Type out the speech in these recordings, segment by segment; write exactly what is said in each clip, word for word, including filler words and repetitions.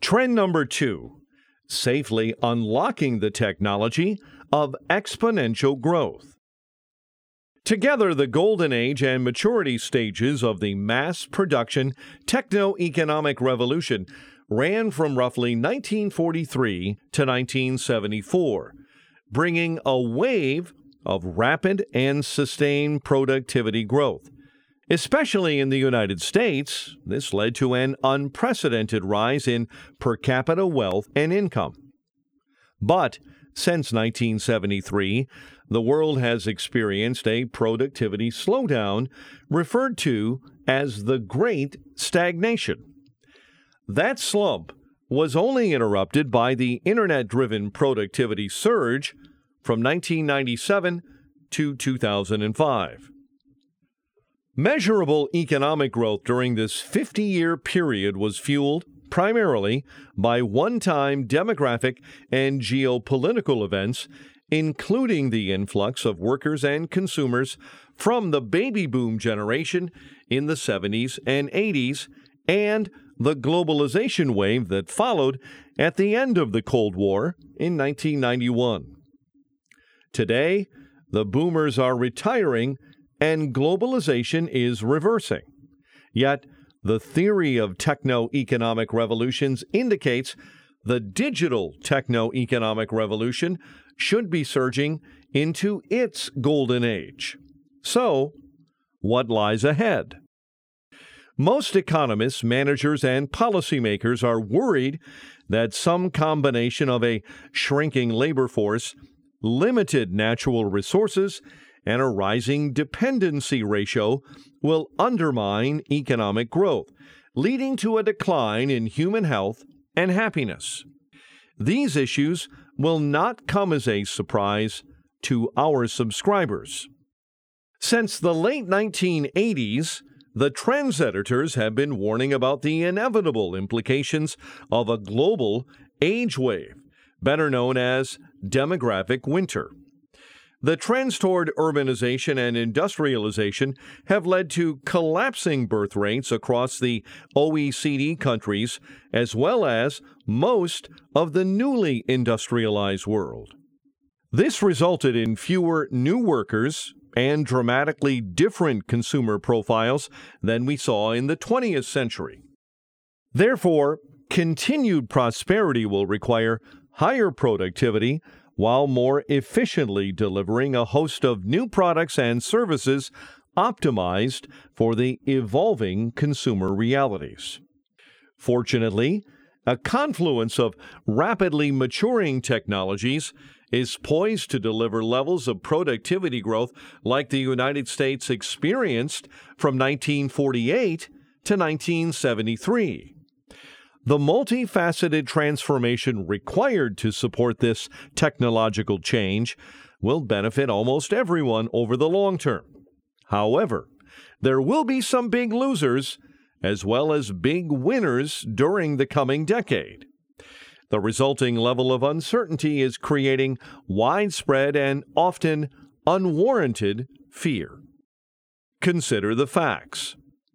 Trend number two, safely unlocking the technology of exponential growth. Together, the golden age and maturity stages of the mass production techno-economic revolution ran from roughly nineteen forty-three to nineteen seventy-four, bringing a wave of rapid and sustained productivity growth. Especially in the United States, this led to an unprecedented rise in per capita wealth and income. But since nineteen seventy-three, the world has experienced a productivity slowdown referred to as the Great Stagnation. That slump was only interrupted by the internet-driven productivity surge from nineteen ninety-seven to two thousand five. Measurable economic growth during this fifty-year period was fueled primarily by one-time demographic and geopolitical events, including the influx of workers and consumers from the baby boom generation in the seventies and eighties and the globalization wave that followed at the end of the Cold War in nineteen ninety-one. Today, the boomers are retiring and globalization is reversing. Yet, the theory of techno-economic revolutions indicates the digital techno-economic revolution should be surging into its golden age. So, what lies ahead? Most economists, managers, and policymakers are worried that some combination of a shrinking labor force, limited natural resources, and a rising dependency ratio will undermine economic growth, leading to a decline in human health and happiness. These issues will not come as a surprise to our subscribers. Since the late nineteen eighties, the Trends editors have been warning about the inevitable implications of a global age wave, better known as demographic winter. The trends toward urbanization and industrialization have led to collapsing birth rates across the O E C D countries, as well as most of the newly industrialized world. This resulted in fewer new workers and dramatically different consumer profiles than we saw in the twentieth century. Therefore, continued prosperity will require higher productivity while more efficiently delivering a host of new products and services optimized for the evolving consumer realities. Fortunately, a confluence of rapidly maturing technologies is poised to deliver levels of productivity growth like the United States experienced from nineteen forty-eight to nineteen seventy-three. The multifaceted transformation required to support this technological change will benefit almost everyone over the long term. However, there will be some big losers as well as big winners during the coming decade. The resulting level of uncertainty is creating widespread and often unwarranted fear. Consider the facts.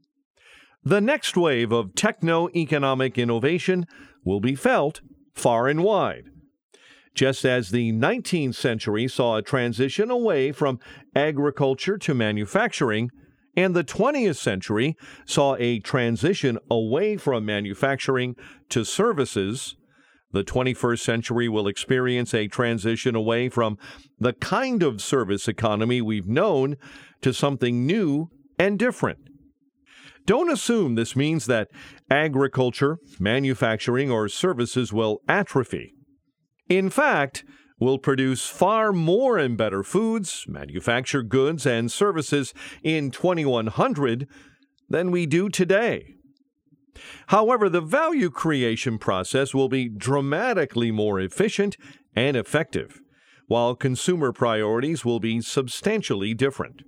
The next wave of techno-economic innovation will be felt far and wide. Just as the nineteenth century saw a transition away from agriculture to manufacturing, and the twentieth century saw a transition away from manufacturing to services, the twenty-first century will experience a transition away from the kind of service economy we've known to something new and different. Don't assume this means that agriculture, manufacturing, or services will atrophy. In fact, we'll produce far more and better foods, manufacture goods, and services in twenty-one hundred than we do today. However, the value creation process will be dramatically more efficient and effective, while consumer priorities will be substantially different.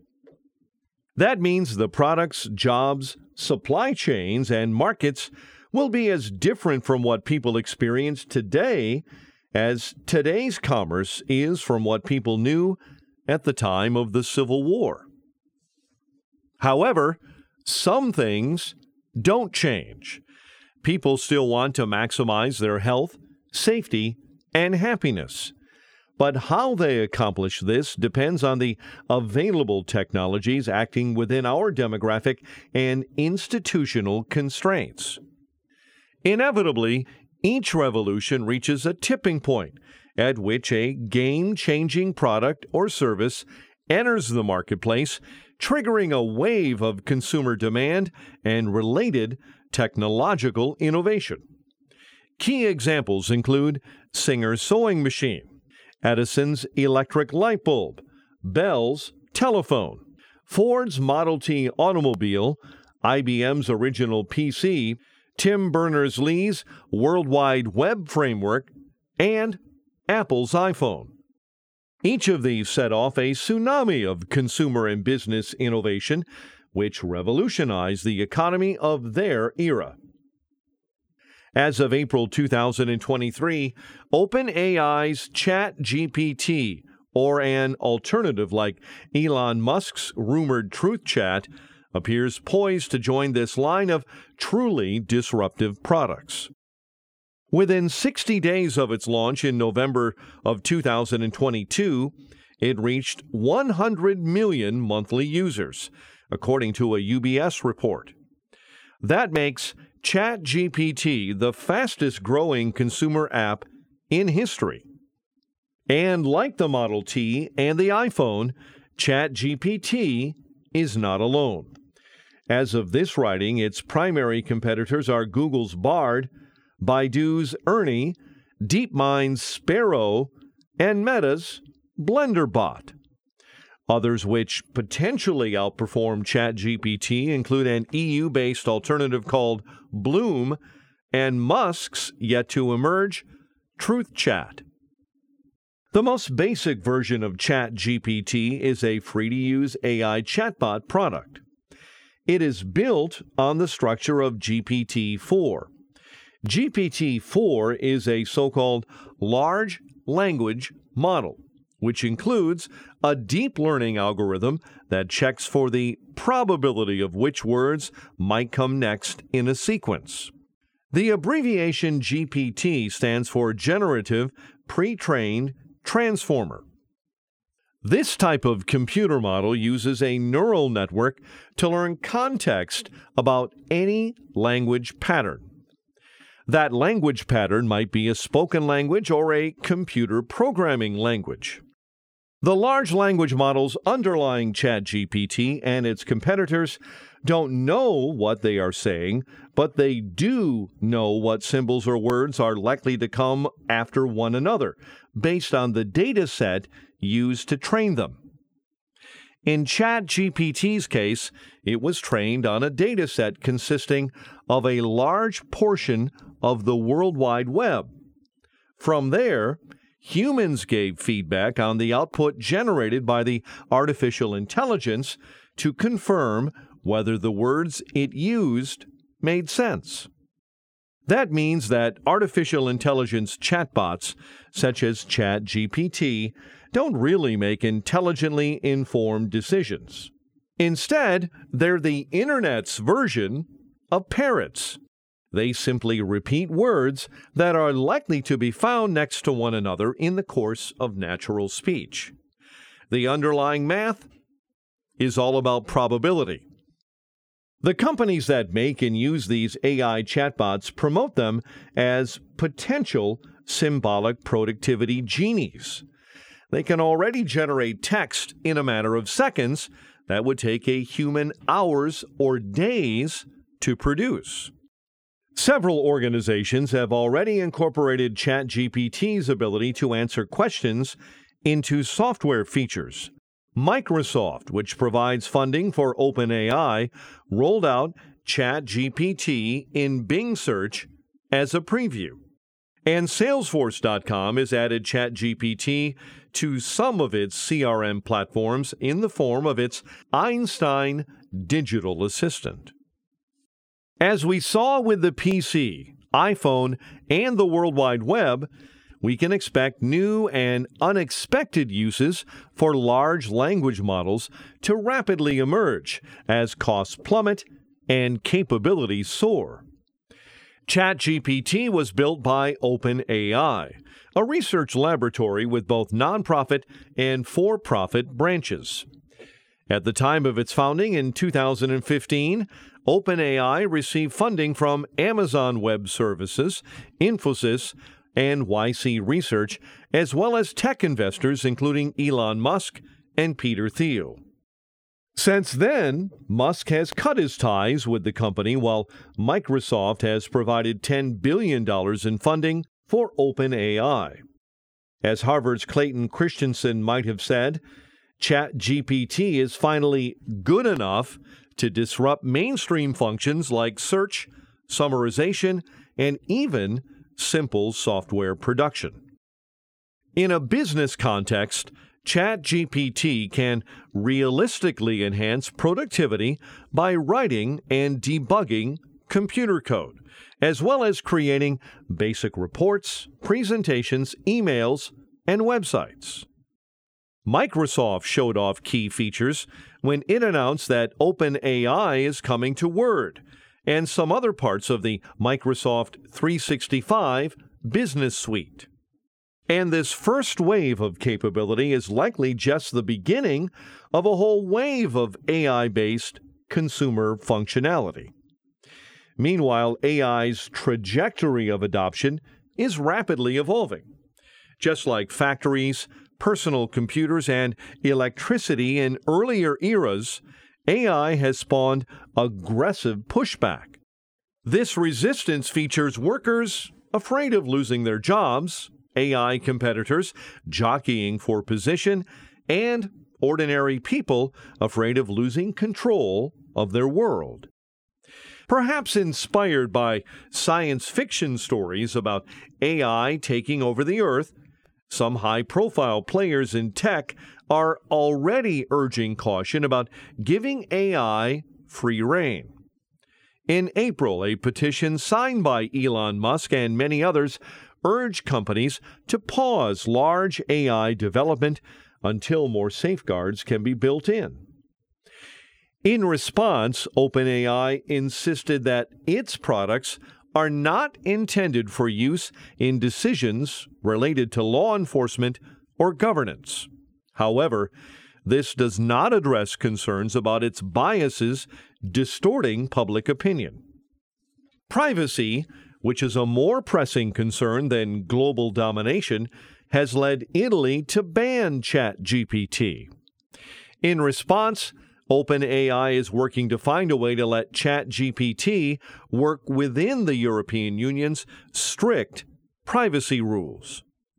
That means the products, jobs, supply chains, and markets will be as different from what people experience today as today's commerce is from what people knew at the time of the Civil War. However, some things don't change. People still want to maximize their health, safety, and happiness. But how they accomplish this depends on the available technologies acting within our demographic and institutional constraints. Inevitably, each revolution reaches a tipping point at which a game-changing product or service enters the marketplace, triggering a wave of consumer demand and related technological innovation. Key examples include Singer's sewing machine, Edison's electric light bulb, Bell's telephone, Ford's Model T automobile, I B M's original P C, Tim Berners-Lee's World Wide Web framework, and Apple's iPhone. Each of these set off a tsunami of consumer and business innovation, which revolutionized the economy of their era. As of April two thousand twenty-three, OpenAI's ChatGPT, or an alternative like Elon Musk's rumored Truth Chat, appears poised to join this line of truly disruptive products. Within sixty days of its launch in November of two thousand twenty-two, it reached one hundred million monthly users, according to a U B S report. That makes ChatGPT the fastest-growing consumer app in history. And like the Model T and the iPhone, ChatGPT is not alone. As of this writing, its primary competitors are Google's Bard, Baidu's Ernie, DeepMind's Sparrow, and Meta's BlenderBot. Others which potentially outperform ChatGPT include an E U-based alternative called Bloom and Musk's yet-to-emerge Truth Chat. The most basic version of ChatGPT is a free-to-use A I chatbot product. It is built on the structure of G P T four. G P T four is a so-called large language model, which includes a deep learning algorithm that checks for the probability of which words might come next in a sequence. The abbreviation G P T stands for Generative Pre-trained Transformer. This type of computer model uses a neural network to learn context about any language pattern. That language pattern might be a spoken language or a computer programming language. The large language models underlying ChatGPT and its competitors don't know what they are saying, but they do know what symbols or words are likely to come after one another, based on the data set used to train them. In ChatGPT's case, it was trained on a data set consisting of a large portion of the World Wide Web. From there, humans gave feedback on the output generated by the artificial intelligence to confirm whether the words it used made sense. That means that artificial intelligence chatbots, such as ChatGPT, don't really make intelligently informed decisions. Instead, they're the Internet's version of parrots. They simply repeat words that are likely to be found next to one another in the course of natural speech. The underlying math is all about probability. The companies that make and use these A I chatbots promote them as potential symbolic productivity genies. They can already generate text in a matter of seconds that would take a human hours or days to produce. Several organizations have already incorporated ChatGPT's ability to answer questions into software features. Microsoft, which provides funding for OpenAI, rolled out ChatGPT in Bing Search as a preview. And Salesforce dot com has added ChatGPT to some of its C R M platforms in the form of its Einstein digital assistant. As we saw with the P C, iPhone, and the World Wide Web, we can expect new and unexpected uses for large language models to rapidly emerge as costs plummet and capabilities soar. ChatGPT was built by OpenAI, a research laboratory with both nonprofit and for-profit branches. At the time of its founding in two thousand fifteen, OpenAI received funding from Amazon Web Services, Infosys, and Y C Research, as well as tech investors including Elon Musk and Peter Thiel. Since then, Musk has cut his ties with the company, while Microsoft has provided ten billion dollars in funding for OpenAI. As Harvard's Clayton Christensen might have said, ChatGPT is finally good enough to disrupt mainstream functions like search, summarization, and even simple software production. In a business context, ChatGPT can realistically enhance productivity by writing and debugging computer code, as well as creating basic reports, presentations, emails, and websites. Microsoft showed off key features when it announced that OpenAI is coming to Word and some other parts of the Microsoft three sixty-five Business Suite. And this first wave of capability is likely just the beginning of a whole wave of A I-based consumer functionality. Meanwhile, A I's trajectory of adoption is rapidly evolving. Just like factories, personal computers, and electricity in earlier eras, A I has spawned aggressive pushback. This resistance features workers afraid of losing their jobs, A I competitors jockeying for position, and ordinary people afraid of losing control of their world. Perhaps inspired by science fiction stories about A I taking over the earth, some high-profile players in tech are already urging caution about giving A I free rein. In April, a petition signed by Elon Musk and many others urged companies to pause large A I development until more safeguards can be built in. In response, OpenAI insisted that its products are not intended for use in decisions related to law enforcement or governance. However, this does not address concerns about its biases distorting public opinion. Privacy, which is a more pressing concern than global domination, has led Italy to ban ChatGPT. In response, OpenAI is working to find a way to let ChatGPT work within the European Union's strict privacy rules.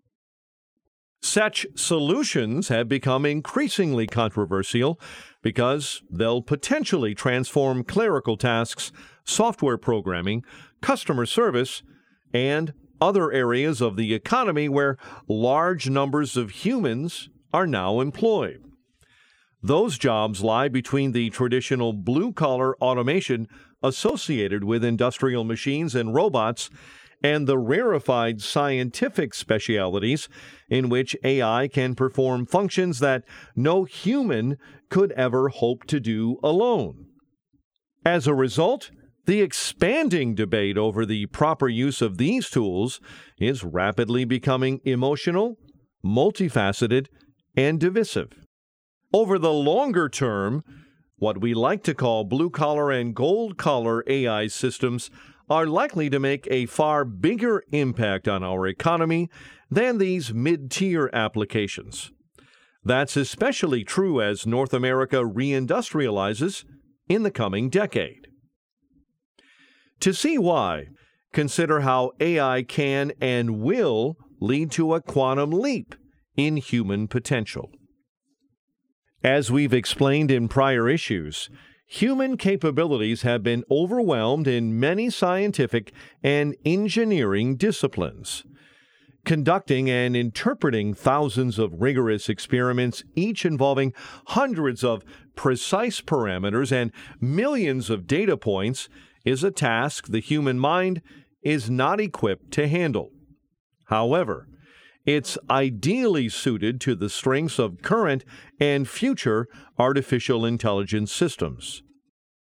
Such solutions have become increasingly controversial because they'll potentially transform clerical tasks, software programming, customer service, and other areas of the economy where large numbers of humans are now employed. Those jobs lie between the traditional blue-collar automation associated with industrial machines and robots and the rarefied scientific specialities in which A I can perform functions that no human could ever hope to do alone. As a result, the expanding debate over the proper use of these tools is rapidly becoming emotional, multifaceted, and divisive. Over the longer term, what we like to call blue-collar and gold-collar A I systems are likely to make a far bigger impact on our economy than these mid-tier applications. That's especially true as North America reindustrializes in the coming decade. To see why, consider how A I can and will lead to a quantum leap in human potential. As we've explained in prior issues, human capabilities have been overwhelmed in many scientific and engineering disciplines. Conducting and interpreting thousands of rigorous experiments, each involving hundreds of precise parameters and millions of data points, is a task the human mind is not equipped to handle. However, it's ideally suited to the strengths of current and future artificial intelligence systems.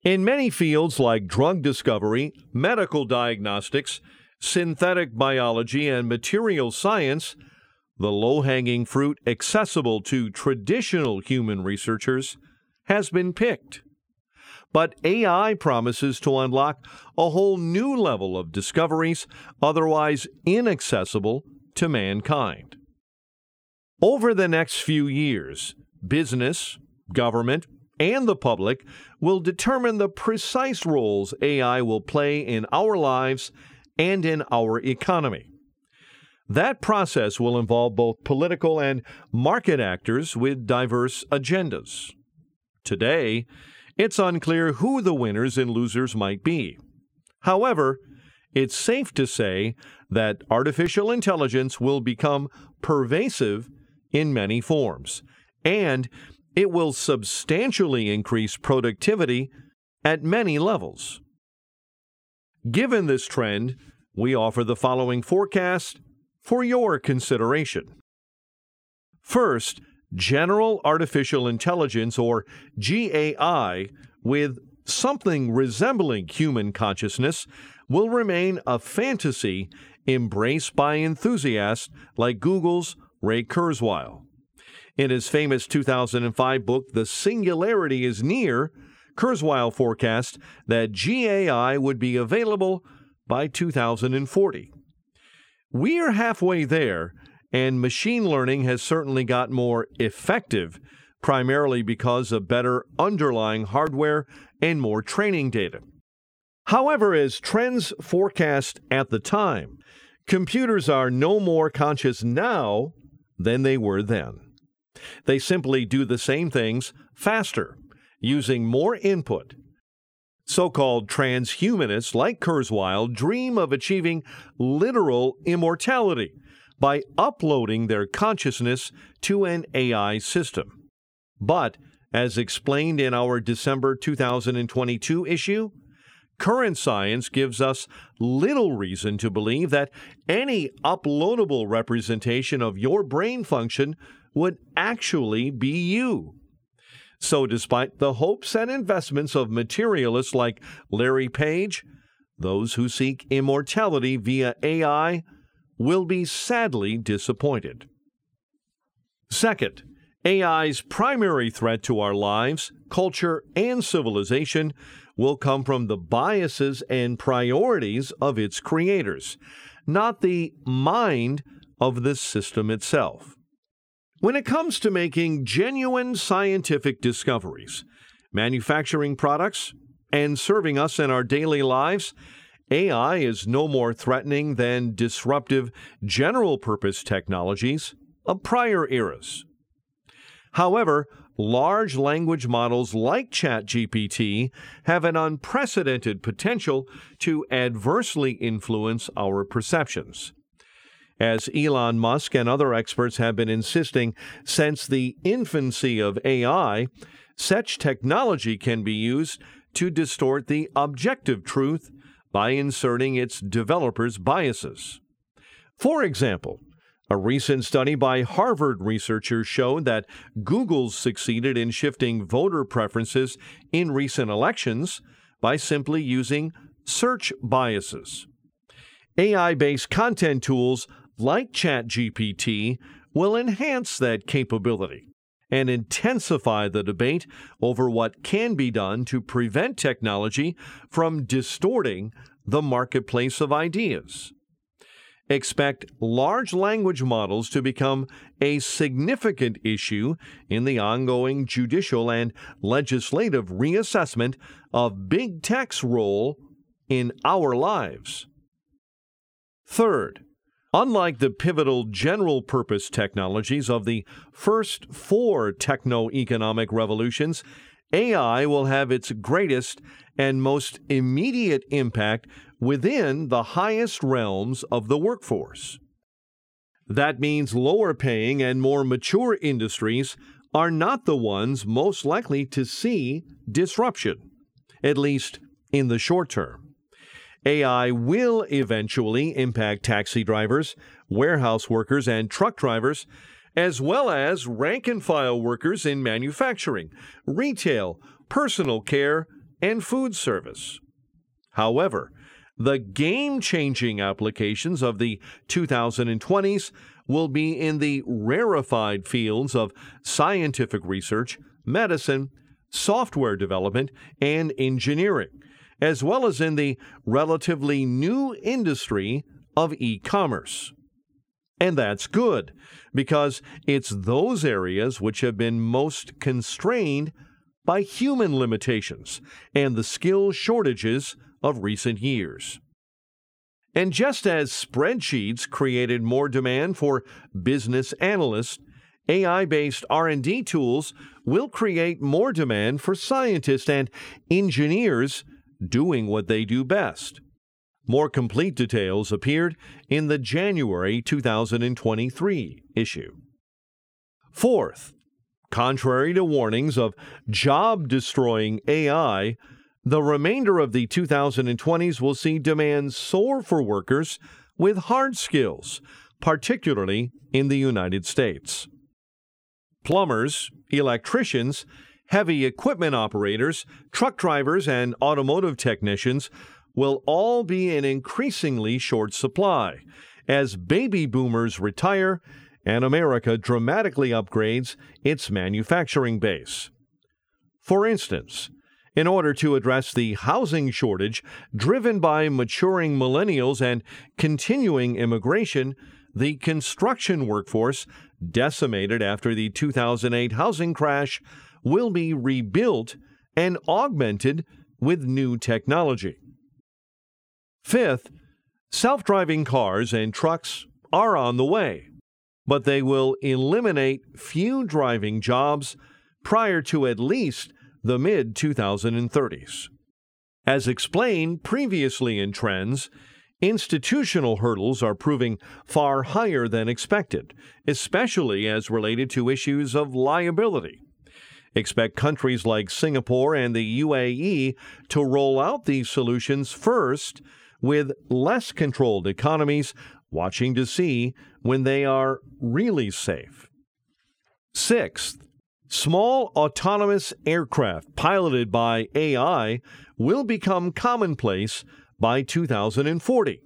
In many fields like drug discovery, medical diagnostics, synthetic biology, and material science, the low-hanging fruit accessible to traditional human researchers has been picked. But A I promises to unlock a whole new level of discoveries otherwise inaccessible to mankind. Over the next few years, business, government, and the public will determine the precise roles A I will play in our lives and in our economy. That process will involve both political and market actors with diverse agendas. Today, it's unclear who the winners and losers might be. However, it's safe to say that artificial intelligence will become pervasive in many forms, and it will substantially increase productivity at many levels. Given this trend, we offer the following forecast for your consideration. First, general artificial intelligence, or G A I, with something resembling human consciousness, will remain a fantasy embraced by enthusiasts like Google's Ray Kurzweil. In his famous two thousand five book, The Singularity is Near, Kurzweil forecast that G A I would be available by two thousand forty. We're halfway there, and machine learning has certainly got more effective, primarily because of better underlying hardware and more training data. However, as trends forecast at the time, computers are no more conscious now than they were then. They simply do the same things faster, using more input. So-called transhumanists like Kurzweil dream of achieving literal immortality by uploading their consciousness to an A I system. But, as explained in our December two thousand twenty-two issue, current science gives us little reason to believe that any uploadable representation of your brain function would actually be you. So despite the hopes and investments of materialists like Larry Page, those who seek immortality via A I will be sadly disappointed. Second, A I's primary threat to our lives, culture, and civilization will come from the biases and priorities of its creators, not the mind of the system itself. When it comes to making genuine scientific discoveries, manufacturing products, and serving us in our daily lives, A I is no more threatening than disruptive general-purpose technologies of prior eras. However, large language models like ChatGPT have an unprecedented potential to adversely influence our perceptions. As Elon Musk and other experts have been insisting since the infancy of A I, such technology can be used to distort the objective truth by inserting its developers' biases. For example, a recent study by Harvard researchers showed that Google succeeded in shifting voter preferences in recent elections by simply using search biases. A I-based content tools like ChatGPT will enhance that capability and intensify the debate over what can be done to prevent technology from distorting the marketplace of ideas. Expect large language models to become a significant issue in the ongoing judicial and legislative reassessment of big tech's role in our lives. Third, unlike the pivotal general-purpose technologies of the first four techno-economic revolutions, A I will have its greatest and most immediate impact within the highest realms of the workforce. That means lower-paying and more mature industries are not the ones most likely to see disruption, at least in the short term. A I will eventually impact taxi drivers, warehouse workers, and truck drivers, as well as rank-and-file workers in manufacturing, retail, personal care, and food service. However, the game-changing applications of the two thousand twenties will be in the rarefied fields of scientific research, medicine, software development, and engineering, as well as in the relatively new industry of e-commerce. And that's good, because it's those areas which have been most constrained by human limitations and the skill shortages of recent years. And just as spreadsheets created more demand for business analysts, A I-based R and D tools will create more demand for scientists and engineers doing what they do best. More complete details appeared in the January two thousand twenty-three issue. Fourth, contrary to warnings of job-destroying A I, the remainder of the two thousand twenties will see demand soar for workers with hard skills, particularly in the United States. Plumbers, electricians, heavy equipment operators, truck drivers, and automotive technicians will all be in increasingly short supply as baby boomers retire and America dramatically upgrades its manufacturing base. For instance, in order to address the housing shortage driven by maturing millennials and continuing immigration, the construction workforce, decimated after the two thousand eight housing crash, will be rebuilt and augmented with new technology. Fifth, self-driving cars and trucks are on the way, but they will eliminate few driving jobs prior to at least the mid twenty thirties. As explained previously in Trends, institutional hurdles are proving far higher than expected, especially as related to issues of liability. Expect countries like Singapore and the U A E to roll out these solutions first, with less controlled economies watching to see when they are really safe. Sixth, small autonomous aircraft piloted by A I will become commonplace by two thousand forty.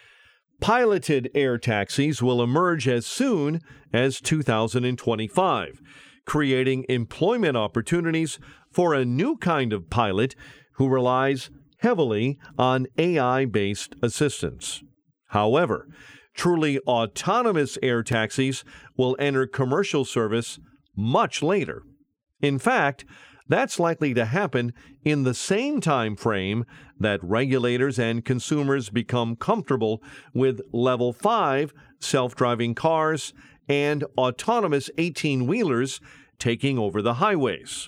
Piloted air taxis will emerge as soon as two thousand twenty-five, creating employment opportunities for a new kind of pilot who relies heavily on A I-based assistance. However, truly autonomous air taxis will enter commercial service much later. In fact, that's likely to happen in the same time frame that regulators and consumers become comfortable with Level five self-driving cars and autonomous eighteen-wheelers taking over the highways.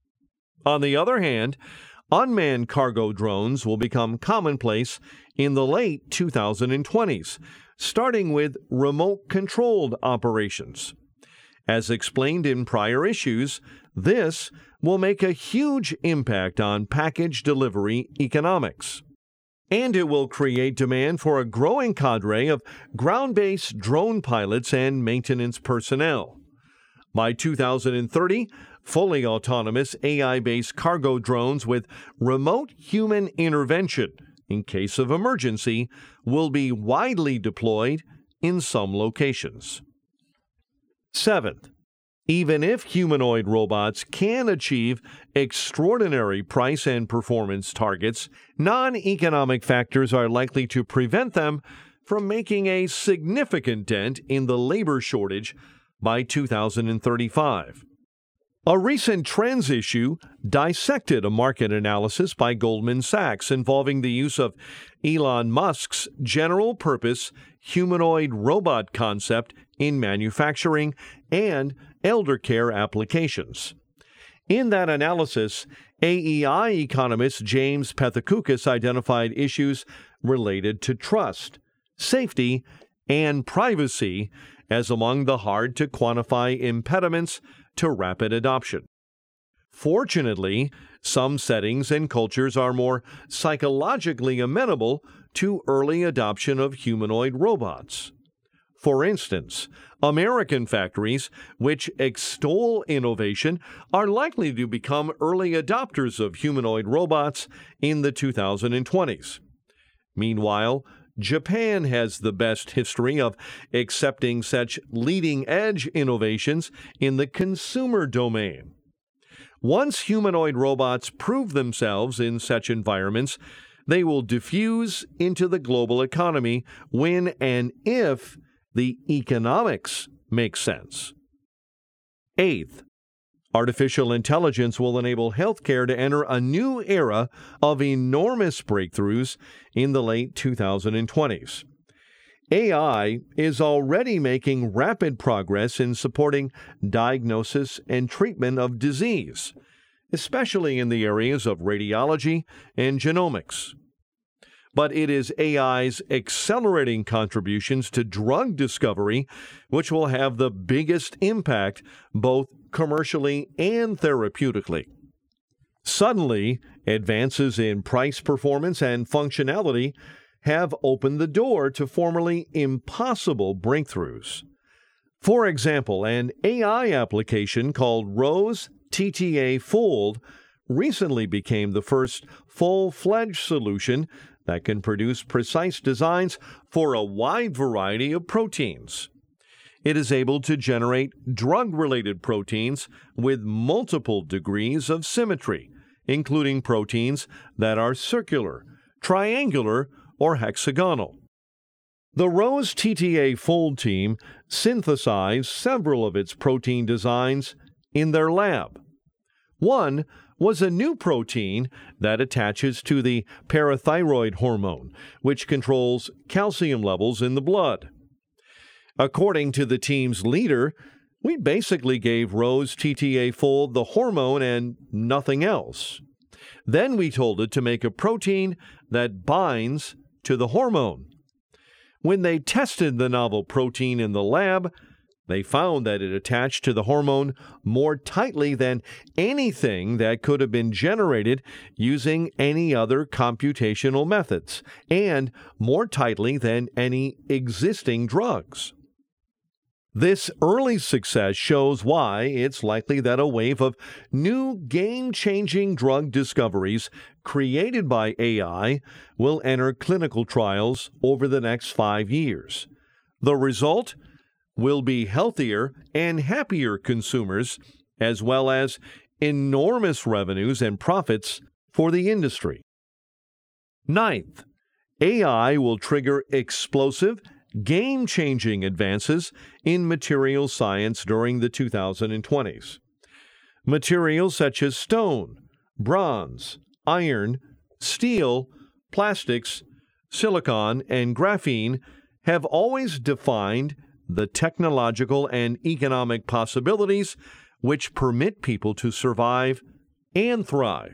On the other hand, unmanned cargo drones will become commonplace in the late two thousand twenties, starting with remote-controlled operations. As explained in prior issues, this will make a huge impact on package delivery economics. And it will create demand for a growing cadre of ground-based drone pilots and maintenance personnel. By two thousand thirty, fully autonomous A I-based cargo drones with remote human intervention in case of emergency will be widely deployed in some locations. Seventh, even if humanoid robots can achieve extraordinary price and performance targets, non-economic factors are likely to prevent them from making a significant dent in the labor shortage by two thousand thirty-five. A recent Trends issue dissected a market analysis by Goldman Sachs involving the use of Elon Musk's general-purpose humanoid robot concept in manufacturing and elder care applications. In that analysis, A E I economist James Pethokoukis identified issues related to trust, safety, and privacy as among the hard-to-quantify impediments to rapid adoption. Fortunately, some settings and cultures are more psychologically amenable to early adoption of humanoid robots. For instance, American factories, which extol innovation, are likely to become early adopters of humanoid robots in the two thousand twenties. Meanwhile, Japan has the best history of accepting such leading-edge innovations in the consumer domain. Once humanoid robots prove themselves in such environments, they will diffuse into the global economy when and if the economics make sense. Eighth, artificial intelligence will enable healthcare to enter a new era of enormous breakthroughs in the late two thousand twenties. A I is already making rapid progress in supporting diagnosis and treatment of disease, especially in the areas of radiology and genomics. But it is A I's accelerating contributions to drug discovery which will have the biggest impact both commercially and therapeutically. Suddenly, advances in price performance and functionality have opened the door to formerly impossible breakthroughs. For example, an A I application called Rose T T A Fold recently became the first full-fledged solution that can produce precise designs for a wide variety of proteins. It is able to generate drug-related proteins with multiple degrees of symmetry, including proteins that are circular, triangular, or hexagonal. The Rose T T A Fold team synthesized several of its protein designs in their lab. One was a new protein that attaches to the parathyroid hormone, which controls calcium levels in the blood. According to the team's leader, we basically gave Rose T T A Fold the hormone and nothing else. Then we told it to make a protein that binds to the hormone. When they tested the novel protein in the lab, they found that it attached to the hormone more tightly than anything that could have been generated using any other computational methods, and more tightly than any existing drugs. This early success shows why it's likely that a wave of new game-changing drug discoveries created by A I will enter clinical trials over the next five years. The result will be healthier and happier consumers, as well as enormous revenues and profits for the industry. Ninth, A I will trigger explosive, game-changing advances in material science during the two thousand twenties. Materials such as stone, bronze, iron, steel, plastics, silicon, and graphene have always defined the technological and economic possibilities which permit people to survive and thrive.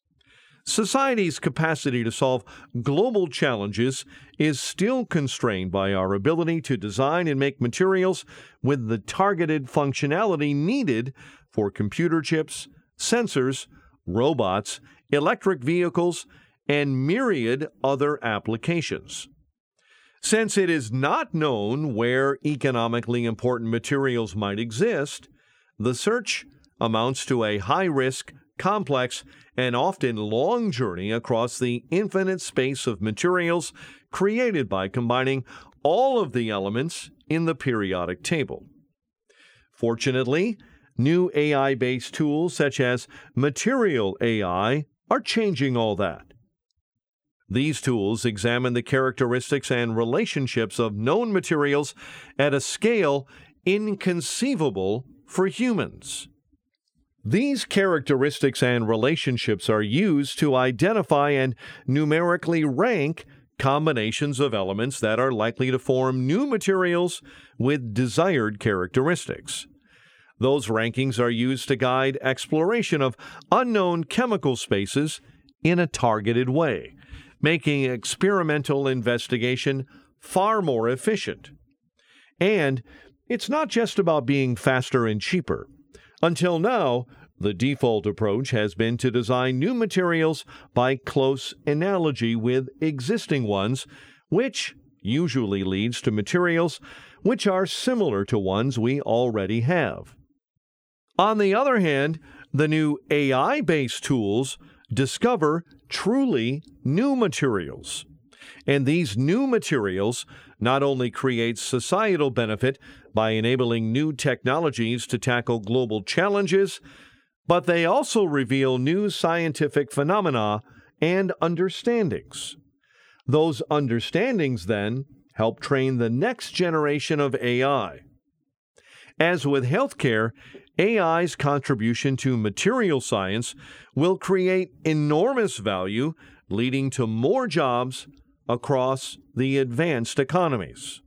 Society's capacity to solve global challenges is still constrained by our ability to design and make materials with the targeted functionality needed for computer chips, sensors, robots, electric vehicles, and myriad other applications. Since it is not known where economically important materials might exist, the search amounts to a high-risk, complex, and often long journey across the infinite space of materials created by combining all of the elements in the periodic table. Fortunately, new A I-based tools such as Material A I are changing all that. These tools examine the characteristics and relationships of known materials at a scale inconceivable for humans. These characteristics and relationships are used to identify and numerically rank combinations of elements that are likely to form new materials with desired characteristics. Those rankings are used to guide exploration of unknown chemical spaces in a targeted way, making experimental investigation far more efficient. And it's not just about being faster and cheaper. Until now, the default approach has been to design new materials by close analogy with existing ones, which, usually leads to materials which are similar to ones we already have. On the other hand, the new A I-based tools discover truly new materials. And these new materials not only create societal benefit by enabling new technologies to tackle global challenges, but they also reveal new scientific phenomena and understandings. Those understandings, then, help train the next generation of A I. As with healthcare, A I's contribution to material science will create enormous value, leading to more jobs across the advanced economies.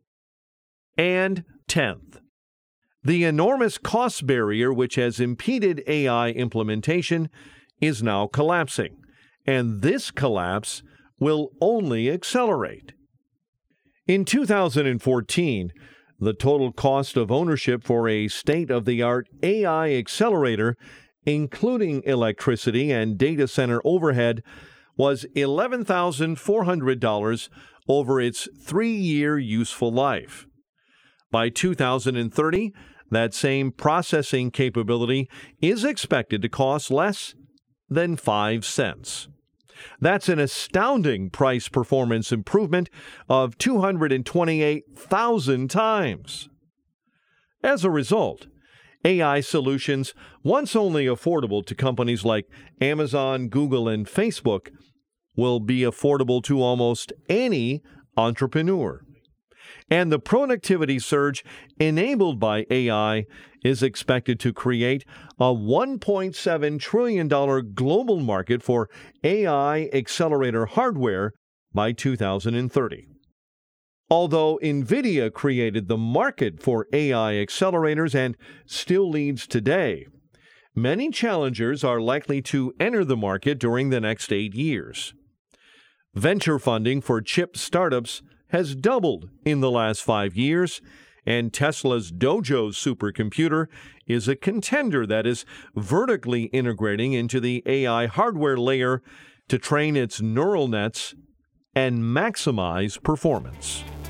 And tenth, the enormous cost barrier which has impeded A I implementation is now collapsing, and this collapse will only accelerate. In two thousand fourteen, the total cost of ownership for a state-of-the-art A I accelerator, including electricity and data center overhead, was eleven thousand four hundred dollars over its three-year useful life. By two thousand thirty, that same processing capability is expected to cost less than five cents. That's an astounding price-performance improvement of two hundred twenty-eight thousand times. As a result, A I solutions, once only affordable to companies like Amazon, Google, and Facebook, will be affordable to almost any entrepreneur. And the productivity surge enabled by A I is expected to create a one point seven trillion dollars global market for A I accelerator hardware by two thousand thirty. Although NVIDIA created the market for A I accelerators and still leads today, many challengers are likely to enter the market during the next eight years. Venture funding for chip startups has doubled in the last five years, and Tesla's Dojo supercomputer is a contender that is vertically integrating into the A I hardware layer to train its neural nets and maximize performance.